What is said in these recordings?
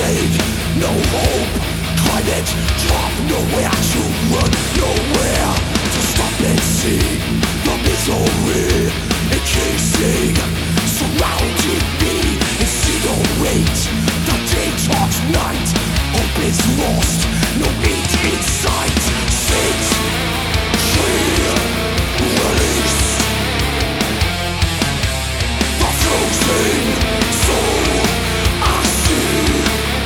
shade, no hope. Climate drop, nowhere to run, nowhere to stop and see the misery encasing, surrounding me. Incinerate the daytime night. Hope is lost, no meat in sight. Sit, free, release the frozen soul I see.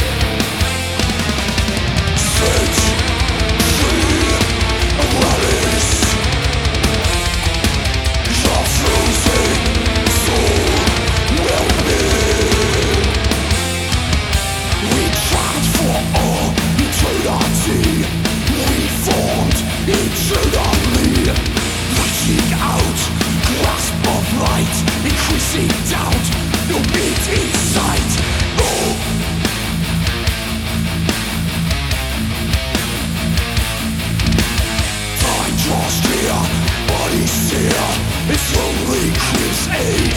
Sit, free, release the frozen soul will be. We tried for all eternity, reformed eternally, reaching out, grasp of light, increasing doubt, no meat in sight. Oh, time draws near, bodies sear, it slowly creeps age.